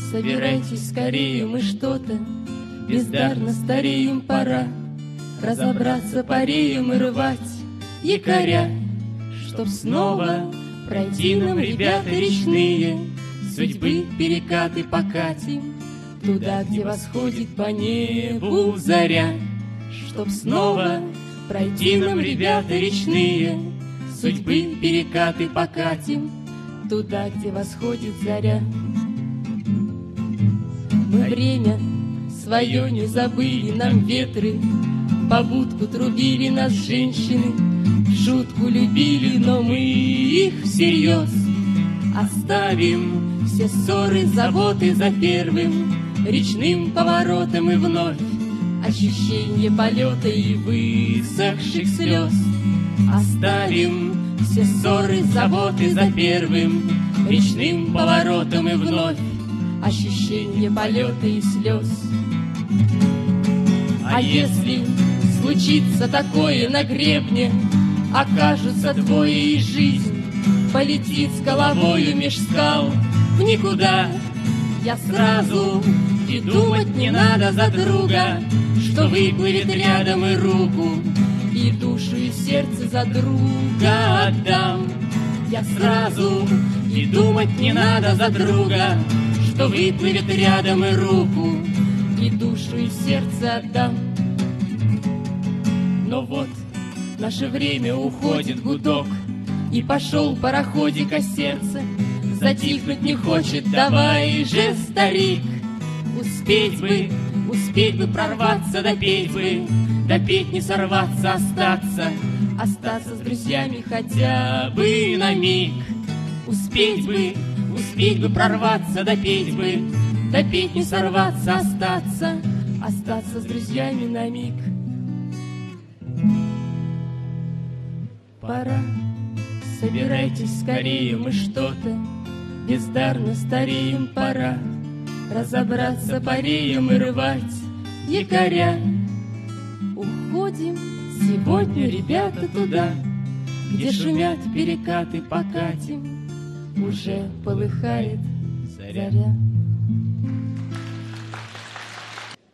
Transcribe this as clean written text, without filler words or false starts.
Собирайтесь скорее, мы что-то бездарно стареем, пора разобраться, пареем и рвать якоря, чтоб снова пройти нам, ребята речные, судьбы перекаты покатим туда, где восходит по небу заря. Чтоб снова пройти нам, ребята речные, судьбы перекаты покатим туда, где восходит заря. Мы время свое не забыли, нам ветры побудку трубили, нас женщины в шутку любили, но мы их всерьез оставим все ссоры, заботы за первым речным поворотом, и вновь ощущение полета и высохших слез. Оставим все ссоры, заботы за первым речным поворотом, и вновь ощущение полета и слез. А если случится такое на гребне, окажутся двое, и жизнь полетит с головою меж скал в никуда, я сразу и думать не надо за друга, что выплывет рядом, и руку, и душу, и сердце за друга отдам. Я сразу и думать не надо за друга, что выплывет рядом, и руку, и душу, и сердце отдам. Но вот наше время уходит, гудок, и пошел пароходик, а сердце затихнуть не хочет. Давай же, старик, успеть бы прорваться, допеть не сорваться, остаться с друзьями хотя бы на миг. Успеть бы прорваться, допеть не сорваться, остаться с друзьями на миг. Пора, собирайтесь скорее, мы что-то бездарно стареем, пора разобраться, пареем и рвать якоря. Уходим сегодня, ребята, туда, где шумят перекаты, покатим, уже полыхает заря.